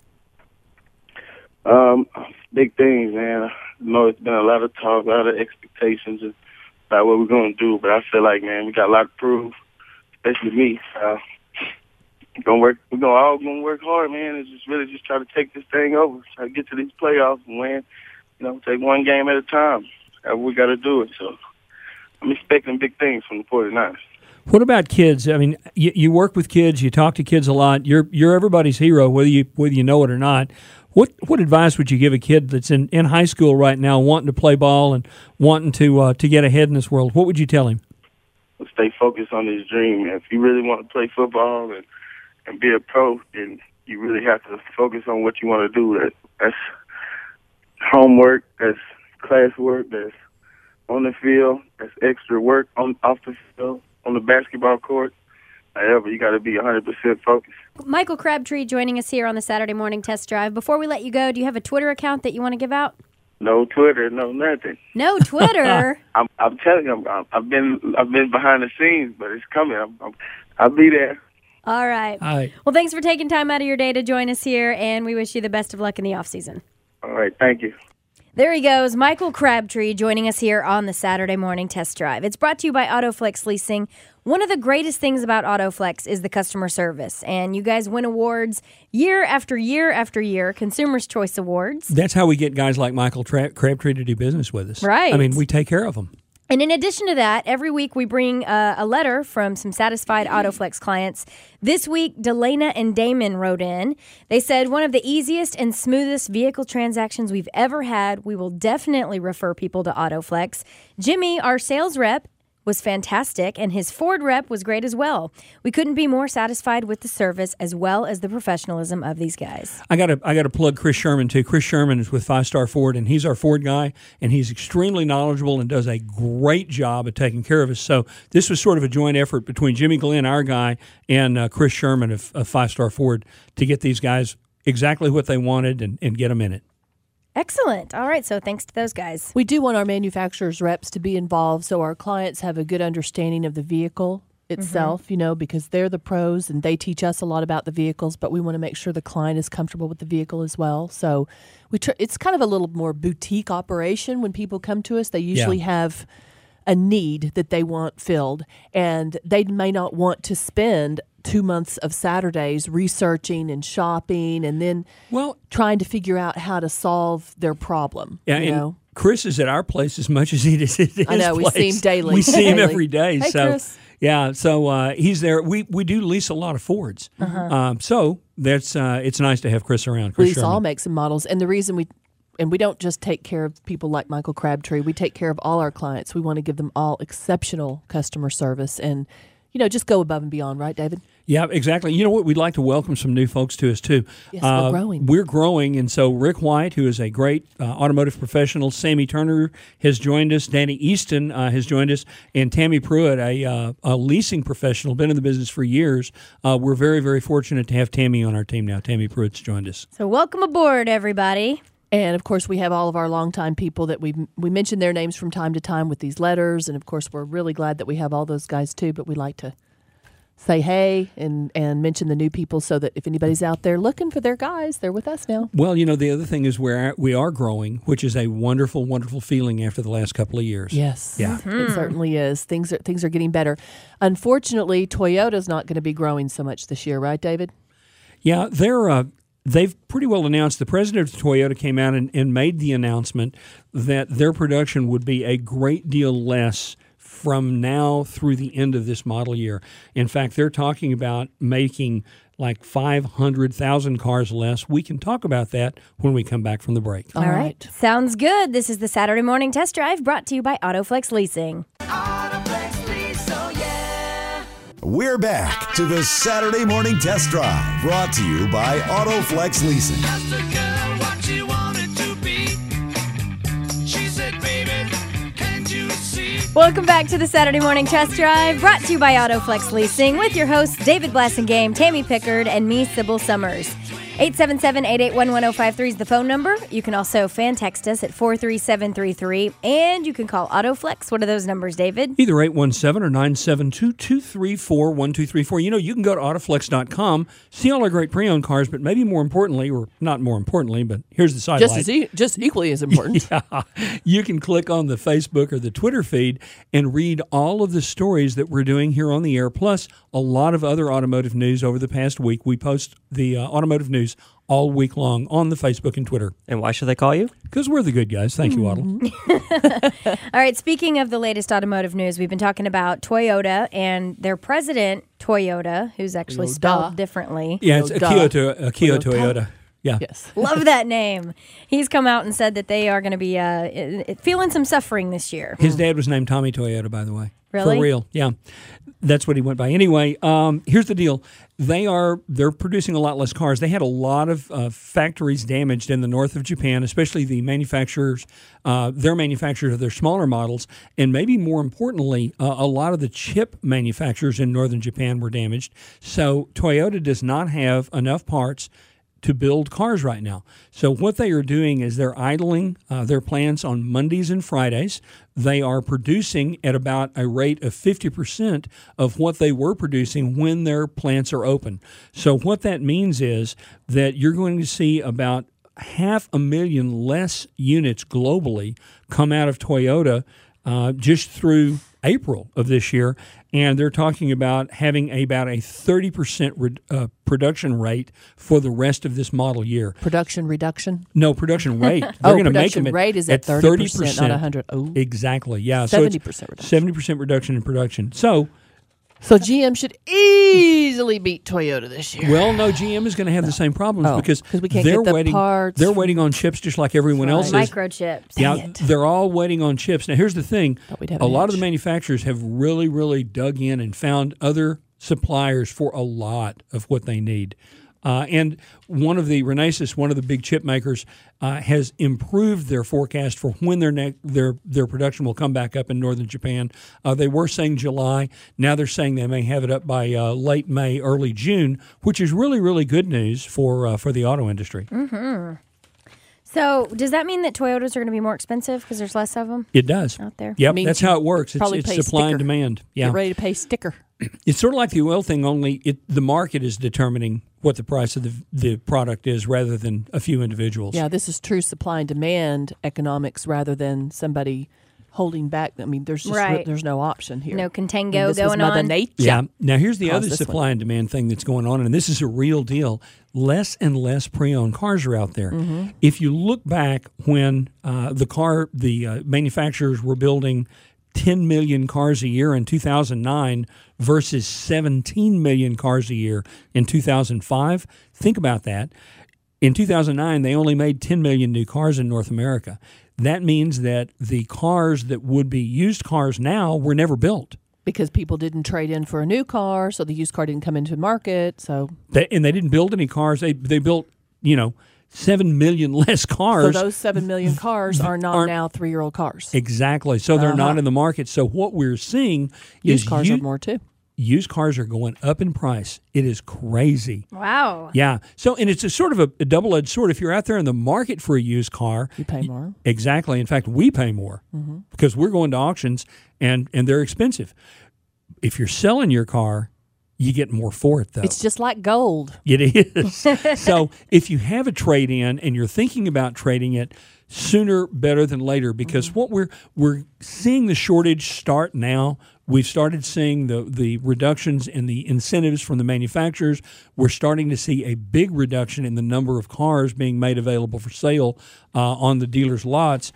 Um, big things, man. I know it's been a lot of talk, a lot of expectations about what we're going to do, but I feel like, man, we got a lot to prove, especially me. Uh, gonna work. We're gonna all gonna work hard, man. It's just really just try to take this thing over, try to get to these playoffs and win. You know, take one game at a time. That's what we got to do it. So I'm expecting big things from the 49ers. What about kids? I mean, you, you work with kids, you talk to kids a lot. You're you're everybody's hero, whether you whether you know it or not. What what advice would you give a kid that's in, in high school right now, wanting to play ball and wanting to uh, to get ahead in this world? What would you tell him? Stay focused on his dream. If you really want to play football and, and be a pro, then you really have to focus on what you want to do. That, that's homework, that's classwork, that's on the field, that's extra work on off the field, on the basketball court. However, you got to be one hundred percent focused. Michael Crabtree joining us here on the Saturday Morning Test Drive. Before we let you go, do you have a Twitter account that you want to give out? No Twitter, no nothing. No Twitter? I'm, I'm telling you, I'm, I've been I've been behind the scenes, but it's coming. I'm, I'm, I'll be there. All right. All right. Well, thanks for taking time out of your day to join us here, and we wish you the best of luck in the offseason. All right, thank you. There he goes, Michael Crabtree joining us here on the Saturday Morning Test Drive. It's brought to you by AutoFlex Leasing. One of the greatest things about AutoFlex is the customer service, and you guys win awards year after year after year, Consumers' Choice Awards. That's how we get guys like Michael Tra- Crabtree to do business with us. Right. I mean, we take care of them. And in addition to that, every week we bring uh, a letter from some satisfied AutoFlex clients. This week, Delana and Damon wrote in. They said, one of the easiest and smoothest vehicle transactions we've ever had. We will definitely refer people to AutoFlex. Jimmy, our sales rep, was fantastic, and his Ford rep was great as well. We couldn't be more satisfied with the service as well as the professionalism of these guys. I got to I got to plug Chris Sherman too. Chris Sherman is with Five Star Ford, and he's our Ford guy, and he's extremely knowledgeable and does a great job of taking care of us. So this was sort of a joint effort between Jimmy Glenn, our guy, and uh, Chris Sherman of, of Five Star Ford to get these guys exactly what they wanted and, and get them in it. Excellent. All right, so thanks to those guys. We do want our manufacturers' reps to be involved so our clients have a good understanding of the vehicle itself, mm-hmm. you know, because they're the pros and they teach us a lot about the vehicles, but we want to make sure the client is comfortable with the vehicle as well. So we tr- it's kind of a little more boutique operation when people come to us. They usually Yeah. have a need that they want filled, and they may not want to spend two months of Saturdays researching and shopping and then Well, trying to figure out how to solve their problem. yeah, you and know? Chris is at our place as much as he is at his I know, we place. see him daily. We see him Daily. every day. Hey, so Chris. yeah, so uh, he's there. We we do lease a lot of Fords, Uh-huh. um, so that's uh, it's nice to have Chris around. Chris Lease Sherman. all makes and models. And the reason we and we don't just take care of people like Michael Crabtree. We take care of all our clients. We want to give them all exceptional customer service and, you know, just go above and beyond, right, David? Yeah, exactly. You know what? We'd like to welcome some new folks to us, too. Yes, we're growing. We're growing, and so Rick White, who is a great uh, automotive professional, Sammy Turner has joined us, Danny Easton uh, has joined us, and Tammy Pruitt, a, uh, a leasing professional, been in the business for years. Uh, we're very, very fortunate to have Tammy on our team now. Tammy Pruitt's joined us. So welcome aboard, everybody. And, of course, we have all of our longtime people that we we mention their names from time to time with these letters. And, of course, we're really glad that we have all those guys, too. But we like to say hey and, and mention the new people so that if anybody's out there looking for their guys, they're with us now. Well, you know, the other thing is we're, we are growing, which is a wonderful, wonderful feeling after the last couple of years. Yes. Yeah. It certainly is. Things are, things are getting better. Unfortunately, Toyota's not going to be growing so much this year, right, David? Yeah, they're uh, they've pretty well announced. The president of Toyota came out and, and made the announcement that their production would be a great deal less from now through the end of this model year. In fact, they're talking about making like five hundred thousand cars less. We can talk about that when we come back from the break. All right. Sounds good. This is the Saturday Morning Test Drive brought to you by AutoFlex Leasing. AutoFlex Lease, oh yeah. We're back to the Saturday Morning Test Drive, brought to you by AutoFlex Leasing. Asked the girl what she wanted to be. She said, baby, can't you see? Welcome back to the Saturday Morning Test Drive, brought to you by AutoFlex Leasing, with your hosts David Blassingame, Tammy Pickard, and me, Sybil Summers. eight seven seven, eight eight one, one oh five three is the phone number. You can also fan text us at four three seven three three. And you can call AutoFlex. What are those numbers, David? Either eight one seven or nine seven two, two three four, one two three four. You know, you can go to autoflex dot com, see all our great pre-owned cars, but maybe more importantly, or not more importantly, but here's the sidelight. Just as e- just equally as important. Yeah, you can click on the Facebook or the Twitter feed and read all of the stories that we're doing here on the air, plus a lot of other automotive news over the past week. We post the uh, automotive news all week long on the Facebook and Twitter. And why should they call you? Because we're the good guys. Thank you, Waddle. All right, speaking of the latest automotive news, we've been talking about Toyota and their president, Toyota, who's actually Toyota. spelled differently. Yeah, it's Toyota. Akio, to, Akio Toyota. Toyota. Yeah. Yes. Love that name. He's come out and said that they are going to be uh, i- i- feeling some suffering this year. His dad was named Tommy Toyota, by the way. Really? For real. Yeah. That's what he went by. Anyway, um, here's the deal. They are they're producing a lot less cars. They had a lot of uh, factories damaged in the north of Japan, especially the manufacturers, uh, their manufacturers of their smaller models, and maybe more importantly, uh, a lot of the chip manufacturers in northern Japan were damaged. So Toyota does not have enough parts to build cars right now. So what they are doing is they're idling uh, their plants on Mondays and Fridays. They are producing at about a rate of fifty percent of what they were producing when their plants are open. So what that means is that you're going to see about half a million less units globally come out of Toyota uh, just through April of this year, and they're talking about having about a thirty percent re- uh, production rate for the rest of this model year. Production reduction? No, production rate. They're Oh, going to make production them at, rate is at thirty percent, not one hundred. Oh. Exactly, yeah. seventy percent so it's reduction. seventy percent reduction in production. So, So G M should easily beat Toyota this year. well, no, G M is going to have the same problems Oh, because 'cause we can't they're get the waiting. parts. They're waiting on chips just like everyone else is. Microchips. Yeah, it. they're all waiting on chips. Now, here's the thing: Thought we'd have a an lot of the edge. manufacturers have really, really dug in and found other suppliers for a lot of what they need. Uh, and one of the Renesas, one of the big chip makers, uh, has improved their forecast for when their ne- their their production will come back up in northern Japan. Uh, they were saying July. Now they're saying they may have it up by uh, late May, early June, which is really, really good news for uh, for the auto industry. Mm-hmm. So does that mean that Toyotas are going to be more expensive because there's less of them It does. out there? Yep, Means that's you how it works. It's, probably it's pay supply and sticker. demand. Yeah. Get ready to pay sticker. It's sort of like the oil thing, only it, the market is determining what the price of the the product is rather than a few individuals. Yeah, this is true supply and demand economics rather than somebody holding back. I mean, there's just Right. there's no option here. No I mean, contango this was going Mother on. Nature. Yeah. Now, here's the Caused other this supply one. and demand thing that's going on, and this is a real deal. Less and less pre-owned cars are out there. Mm-hmm. If you look back when uh, the car, the uh, manufacturers were building ten million cars a year in two thousand nine versus seventeen million cars a year in two thousand five, think about that. In two thousand nine, they only made ten million new cars in North America. That means that the cars that would be used cars now were never built. Because people didn't trade in for a new car, so the used car didn't come into market. So, They, and they didn't build any cars. They they built, you know, seven million less so cars. those seven million cars are not aren't- now three year old cars. Exactly. So they're not Uh-huh. in the market. So what we're seeing Used is cars u- are more too. used cars are going up in price. It is crazy. Wow. Yeah. So, and it's a sort of a, a double-edged sword. If you're out there in the market for a used car, You pay more. exactly. In fact, we pay more Mm-hmm. because we're going to auctions and and they're expensive. If you're selling your car, you get more for it, though. It's just like gold. It is. So if you have a trade in and you're thinking about trading it, sooner better than later, because Mm-hmm. what we're we're seeing the shortage start now. We've started seeing the the reductions in the incentives from the manufacturers. We're starting to see a big reduction in the number of cars being made available for sale uh, on the dealers' lots.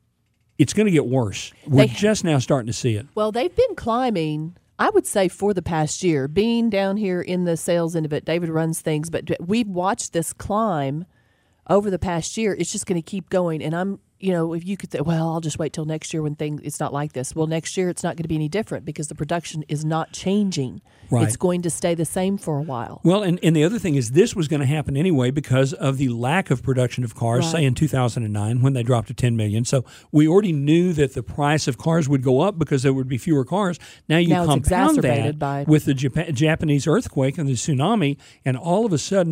It's going to get worse. We're They- just now starting to see it. Well, they've been climbing, I would say, for the past year. Being down here in the sales end of it, David runs things, but we've watched this climb over the past year. It's just going to keep going. And I'm, you know, if you could say, well, I'll just wait till next year when things, it's not like this. Well, next year it's not going to be any different because the production is not changing. Right. It's going to stay the same for a while. Well, and, and the other thing is this was going to happen anyway because of the lack of production of cars, Right. say in two thousand nine when they dropped to ten million. So we already knew that the price of cars would go up because there would be fewer cars. Now you Now it's compound exacerbated that by- with the Japa- Japanese earthquake and the tsunami, and all of a sudden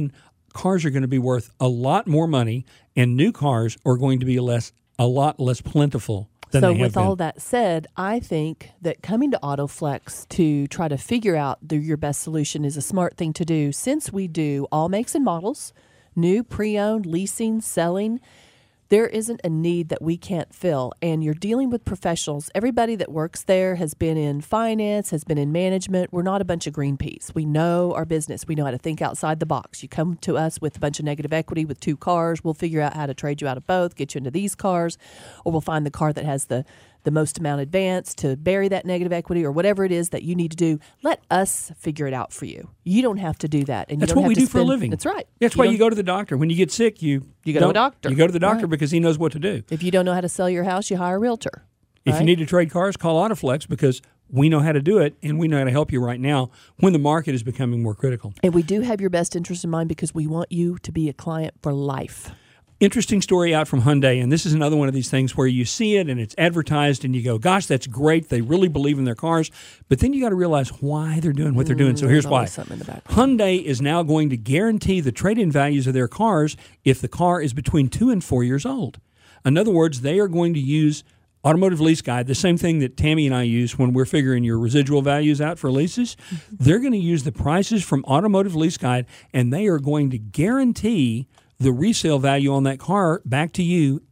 cars are going to be worth a lot more money, and new cars are going to be less a lot less plentiful than So they have with been. all that said, I think that coming to AutoFlex to try to figure out the, your best solution is a smart thing to do, since we do all makes and models, new, pre-owned, leasing, selling. There isn't a need that we can't fill, and you're dealing with professionals. Everybody that works there has been in finance, has been in management. We're not a bunch of green peas. We know our business. We know how to think outside the box. You come to us with a bunch of negative equity with two cars. We'll figure out how to trade you out of both, get you into these cars, or we'll find the car that has the the most amount advance to bury that negative equity, or whatever it is that you need to do. Let us figure it out for you. You don't have to do that. And That's you don't what we have to do for a spend- living. That's right. That's why you don't- go to the doctor. When you get sick, you You go to a don't- doctor. You go to the doctor Right. because he knows what to do. If you don't know how to sell your house, you hire a realtor. If you right? need to trade cars, call Autoflex because we know how to do it, and we know how to help you right now when the market is becoming more critical. And we do have your best interest in mind because we want you to be a client for life. Interesting story out from Hyundai, and this is another one of these things where you see it and it's advertised and you go, gosh, that's great. They really believe in their cars. But then you got to realize why they're doing what they're doing. So there's here's why. always something in the background. Hyundai is now going to guarantee the trade-in values of their cars if the car is between two and four years old. In other words, they are going to use Automotive Lease Guide, the same thing that Tammy and I use when we're figuring your residual values out for leases. They're going to use the prices from Automotive Lease Guide, and they are going to guarantee the resale value on that car back to you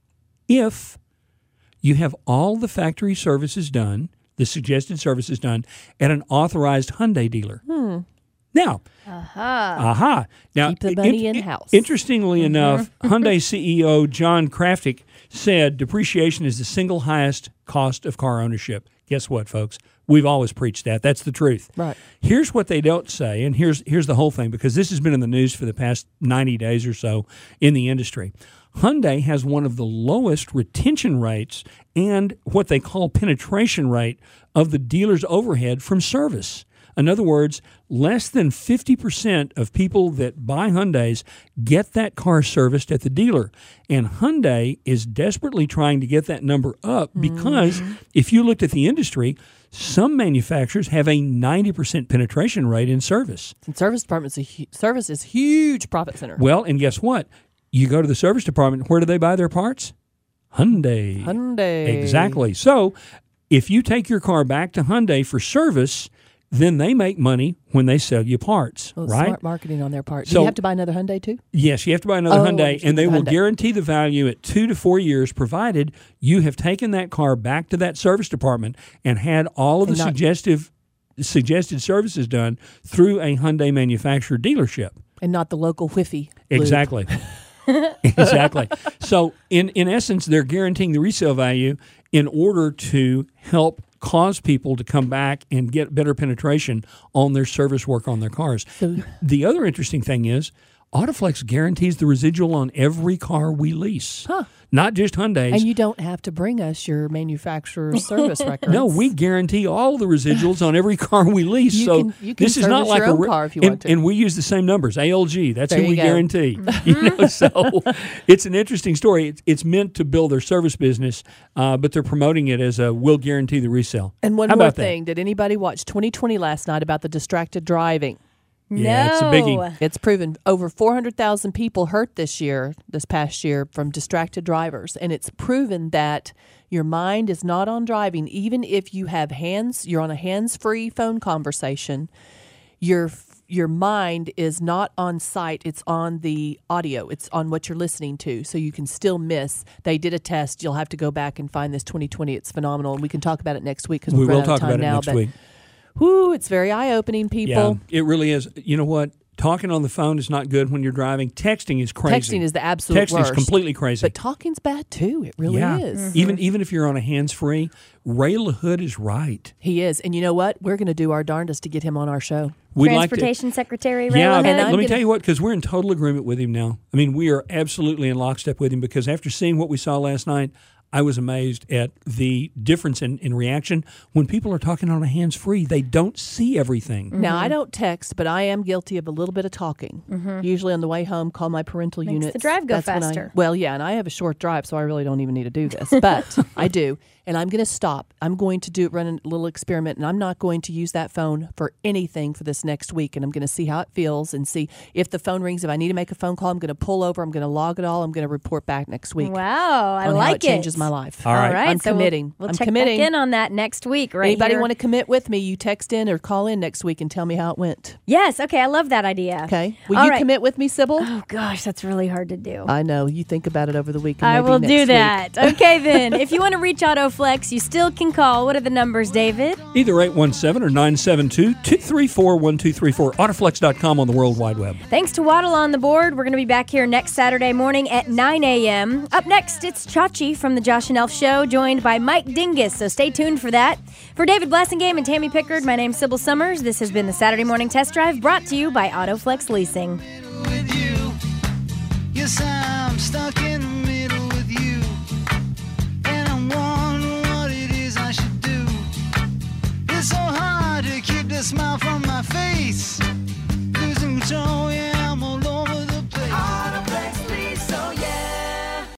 if you have all the factory services done, the suggested services done, at an authorized Hyundai dealer. Hmm. Now, aha. aha. Now, Keep the money in-house. Interestingly enough, Hyundai C E O John Kraftic said depreciation is the single highest cost of car ownership. Guess what, folks? We've always preached that. That's the truth. Right. Here's what they don't say, and here's here's the whole thing, because this has been in the news for the past ninety days or so in the industry. Hyundai has one of the lowest retention rates and what they call penetration rate of the dealer's overhead from service. In other words, less than fifty percent of people that buy Hyundais get that car serviced at the dealer. And Hyundai is desperately trying to get that number up because mm-hmm. if you looked at the industry, some manufacturers have a ninety percent penetration rate in service. And service departments, a hu- service is a huge profit center. Well, and guess what? You go to the service department, where do they buy their parts? Hyundai. Hyundai. Exactly. So if you take your car back to Hyundai for service, then they make money when they sell you parts, Well, right? Smart marketing on their part. Do So- you have to buy another Hyundai too? Yes, you have to buy another Oh, Hyundai, and they will Hyundai. guarantee the value at two to four years, provided you have taken that car back to that service department and had all of the And not- suggestive suggested services done through a Hyundai manufacturer dealership. And not the local whiffy. lube. Exactly. Exactly. So, in, in essence, they're guaranteeing the resale value in order to help cause people to come back and get better penetration on their service work on their cars. So- The other interesting thing is Autoflex guarantees the residual on every car we lease, Huh. not just Hyundais. And you don't have to bring us your manufacturer's service records. No, we guarantee all the residuals on every car we lease. You so can- you can this is not service like your a own re- car if you and, want to. and we use the same numbers. A L G. That's There who you we go. guarantee. You know, so it's an interesting story. It's, it's meant to build their service business, uh, but they're promoting it as a "we'll guarantee the resale." And one How more about that? thing. Did anybody watch twenty twenty last night about the distracted driving? Yeah, no. it's a biggie. It's proven over four hundred thousand people hurt this year, this past year, from distracted drivers. And it's proven that your mind is not on driving. Even if you have hands, you're on a hands-free phone conversation, your your mind is not on sight. It's on the audio. It's on what you're listening to. So you can still miss. They did a test. You'll have to go back and find this twenty twenty. It's phenomenal. And we can talk about it next week because We we're will out of talk time about it now. next but week. whoo, it's very eye-opening, people. Yeah, it really is. You know what? Talking on the phone is not good when you're driving. Texting is crazy. Texting is the absolute Texting worst. is completely crazy. But talking's bad too. It really yeah. is. Even even if you're on a hands-free, Ray LaHood is right. He is. And you know what? We're going to do our darndest to get him on our show. We'd like to- Transportation Secretary Ray Yeah, LaHood. let me gonna- tell you what, because we're in total agreement with him now. I mean, we are absolutely in lockstep with him because after seeing what we saw last night, I was amazed at the difference in, in reaction when people are talking on a hands-free. They don't see everything. Now, I don't text, but I am guilty of a little bit of talking. Mm-hmm. Usually on the way home, call my parental Makes units. the drive go That's when I- faster. well, yeah, and I have a short drive, so I really don't even need to do this. But I do. And I'm going to stop. I'm going to do run a little experiment, and I'm not going to use that phone for anything for this next week. And I'm going to see how it feels and see if the phone rings. If I need to make a phone call, I'm going to pull over. I'm going to log it all. I'm going to report back next week. Wow, I on like how it changes it. my life. All right. All right, I'm so we'll- committing. We'll, I'm check committing. back in on that next week, right? Anybody here. want to commit with me? You text in or call in next week and tell me how it went. Yes. Okay, I love that idea. Okay. Will All you right. commit with me, Sybil? Oh gosh, that's really hard to do. I know. You think about it over the weekend. I maybe will next do week. that. Okay, then. If you want to reach AutoFlex, you still can call. What are the numbers, David? Either eight one seven or nine seven two, two three four, one two three four. Autoflex dot com on the World Wide Web. Thanks to Waddle on the Board. We're going to be back here next Saturday morning at nine a.m. Up next, it's Chachi from the Josh and Elf Show, joined by Mike Dingus, so stay tuned for that. For David Blessingame and Tammy Pickard, my name's Sybil Summers. This has been the Saturday Morning Test Drive, brought to you by AutoFlex Leasing. With you, yes, I'm stuck in